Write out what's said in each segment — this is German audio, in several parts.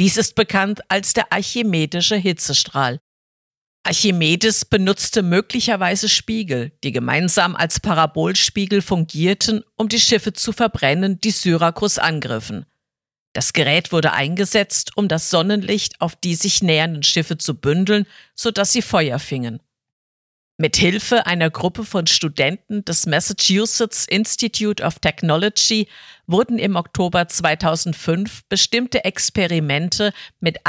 Dies ist bekannt als der archimedische Hitzestrahl. Archimedes benutzte möglicherweise Spiegel, die gemeinsam als Parabolspiegel fungierten, um die Schiffe zu verbrennen, die Syrakus angriffen. Das Gerät wurde eingesetzt, um das Sonnenlicht auf die sich nähernden Schiffe zu bündeln, sodass sie Feuer fingen. Mit Hilfe einer Gruppe von Studenten des Massachusetts Institute of Technology wurden im Oktober 2005 bestimmte Experimente mit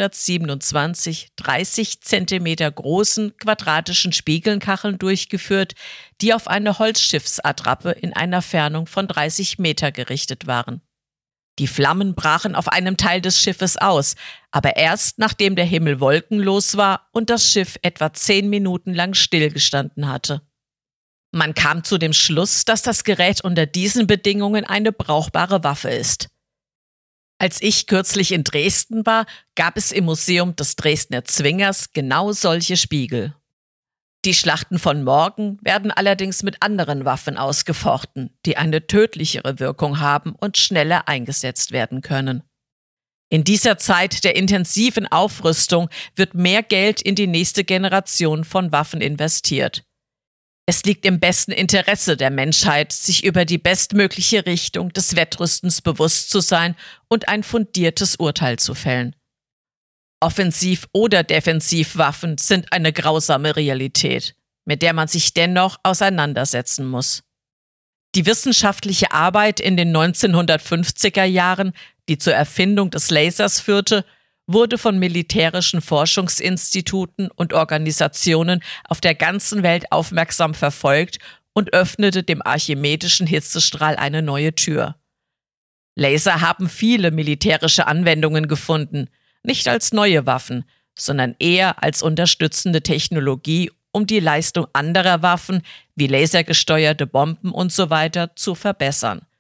127 30 Zentimeter großen quadratischen Spiegelnkacheln durchgeführt, die auf eine Holzschiffsattrappe in einer Fernung von 30 Meter gerichtet waren. Die Flammen brachen auf einem Teil des Schiffes aus, aber erst nachdem der Himmel wolkenlos war und das Schiff etwa 10 Minuten lang stillgestanden hatte. Man kam zu dem Schluss, dass das Gerät unter diesen Bedingungen eine brauchbare Waffe ist. Als ich kürzlich in Dresden war, gab es im Museum des Dresdner Zwingers genau solche Spiegel. Die Schlachten von morgen werden allerdings mit anderen Waffen ausgefochten, die eine tödlichere Wirkung haben und schneller eingesetzt werden können. In dieser Zeit der intensiven Aufrüstung wird mehr Geld in die nächste Generation von Waffen investiert. Es liegt im besten Interesse der Menschheit, sich über die bestmögliche Richtung des Wettrüstens bewusst zu sein und ein fundiertes Urteil zu fällen. Offensiv- oder Defensivwaffen sind eine grausame Realität, mit der man sich dennoch auseinandersetzen muss. Die wissenschaftliche Arbeit in den 1950er Jahren, die zur Erfindung des Lasers führte, wurde von militärischen Forschungsinstituten und Organisationen auf der ganzen Welt aufmerksam verfolgt und öffnete dem archimedischen Hitzestrahl eine neue Tür. Laser haben viele militärische Anwendungen gefunden, nicht als neue Waffen, sondern eher als unterstützende Technologie, um die Leistung anderer Waffen wie lasergesteuerte Bomben usw. zu verbessern.